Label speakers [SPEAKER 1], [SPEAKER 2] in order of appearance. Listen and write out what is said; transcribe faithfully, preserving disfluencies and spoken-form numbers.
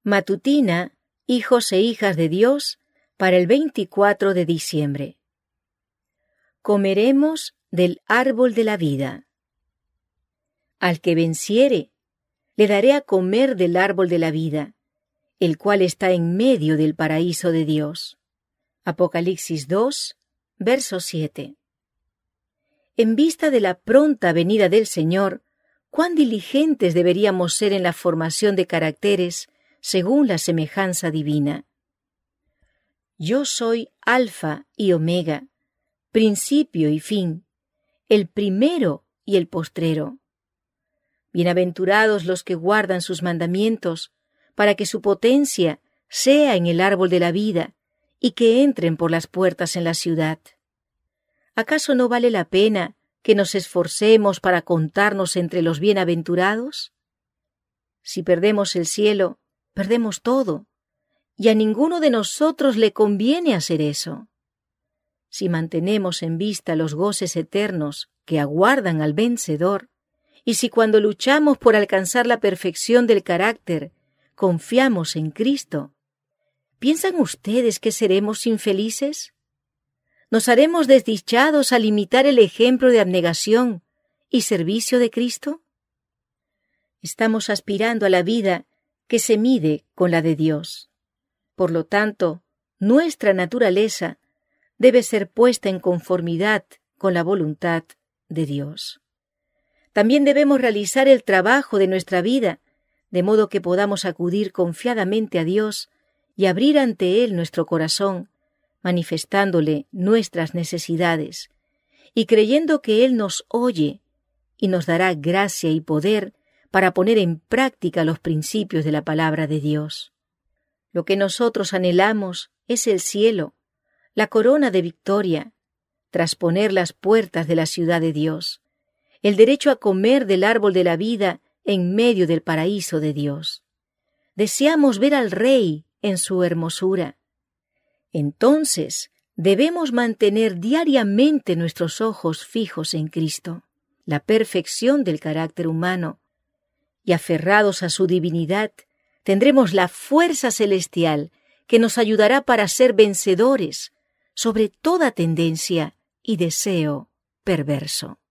[SPEAKER 1] Matutina, hijos e hijas de Dios, para el veinticuatro de diciembre. Comeremos del árbol de la vida. Al que venciere, le daré a comer del árbol de la vida, el cual está en medio del paraíso de Dios. Apocalipsis dos, verso siete. En vista de la pronta venida del Señor, cuán diligentes deberíamos ser en la formación de caracteres según la semejanza divina. Yo soy Alfa y Omega, principio y fin, el primero y el postrero. Bienaventurados los que guardan sus mandamientos, para que su potencia sea en el árbol de la vida y que entren por las puertas en la ciudad. ¿Acaso no vale la pena que nos esforcemos para contarnos entre los bienaventurados? Si perdemos el cielo, perdemos todo, y a ninguno de nosotros le conviene hacer eso. Si mantenemos en vista los goces eternos que aguardan al vencedor, y si cuando luchamos por alcanzar la perfección del carácter, confiamos en Cristo, ¿piensan ustedes que seremos infelices? ¿Nos haremos desdichados al imitar el ejemplo de abnegación y servicio de Cristo? Estamos aspirando a la vida que se mide con la de Dios. Por lo tanto, nuestra naturaleza debe ser puesta en conformidad con la voluntad de Dios. También debemos realizar el trabajo de nuestra vida, de modo que podamos acudir confiadamente a Dios y abrir ante Él nuestro corazón, manifestándole nuestras necesidades, y creyendo que Él nos oye y nos dará gracia y poder para poner en práctica los principios de la palabra de Dios. Lo que nosotros anhelamos es el cielo, la corona de victoria, trasponer las puertas de la ciudad de Dios, el derecho a comer del árbol de la vida en medio del paraíso de Dios. Deseamos ver al Rey en su hermosura. Entonces, debemos mantener diariamente nuestros ojos fijos en Cristo, la perfección del carácter humano, y aferrados a su divinidad, tendremos la fuerza celestial que nos ayudará para ser vencedores sobre toda tendencia y deseo perverso.